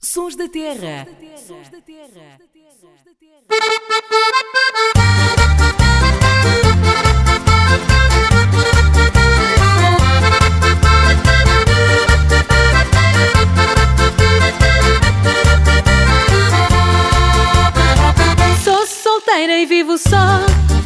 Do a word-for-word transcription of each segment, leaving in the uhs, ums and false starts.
Sons da Terra. Sou solteira e vivo só.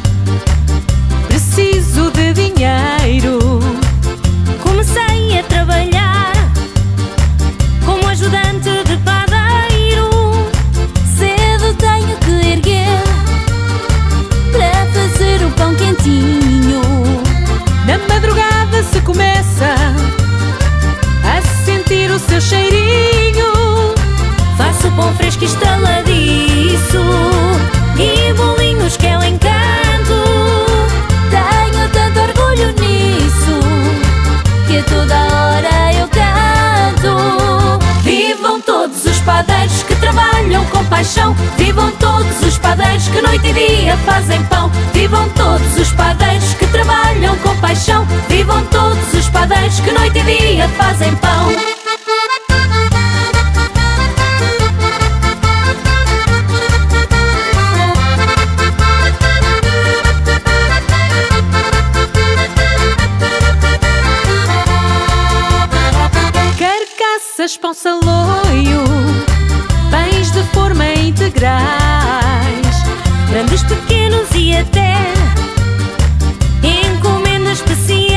Preciso de dinheiro. Comecei a trabalhar como ajudante de padeiro. Cedo tenho que erguer para fazer o pão quentinho. Na madrugada se começa a sentir o seu cheirinho. Faço pão fresco e estaladiço e bolinhos que é o encanto. Tenho tanto orgulho nisso que a toda hora eu canto. Vivam todos os padeiros que trabalham com paixão. Vivam todos os padeiros que noite e dia fazem pão. Vivam todos os padeiros que trabalham com paixão. Vivam todos os padeiros que noite e dia fazem pão. Carcaças, pão saloio, pães de forma integrais, Grandes, pequenos e até encomendas especiais.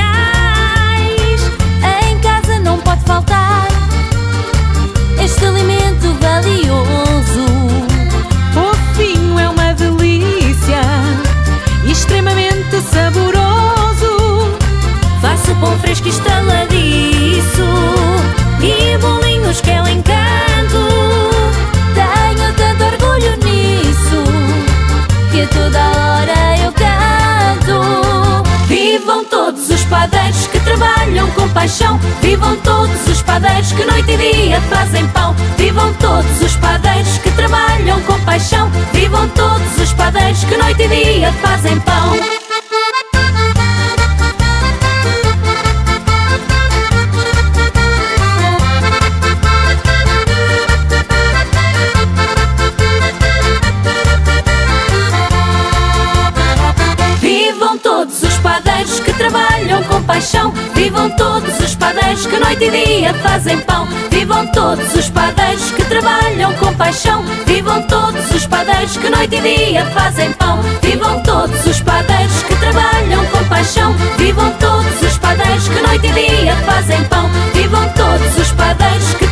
Em casa não pode faltar este alimento valioso. fofinho, é uma delícia e extremamente saboroso. Faço pão fresco e estaladiço e bolinhos que é o encanto. Tenho tanto orgulho nisso que a toda hora eu canto. Vivam todos os padeiros que trabalham com paixão. Vivam todos os padeiros que noite e dia fazem pão. Vivam todos os padeiros que trabalham com paixão. Vivam todos os padeiros que noite e dia fazem pão. Vivam todos os padeiros que trabalham com paixão. Vivam todos os padeiros que noite e dia fazem pão. Vivam todos os padeiros que trabalham com paixão. Vivam todos os padeiros que noite e dia fazem pão. Vivam todos os padeiros que trabalham com paixão. Vivam todos os padeiros que noite e dia fazem pão. Vivam todos os padeiros que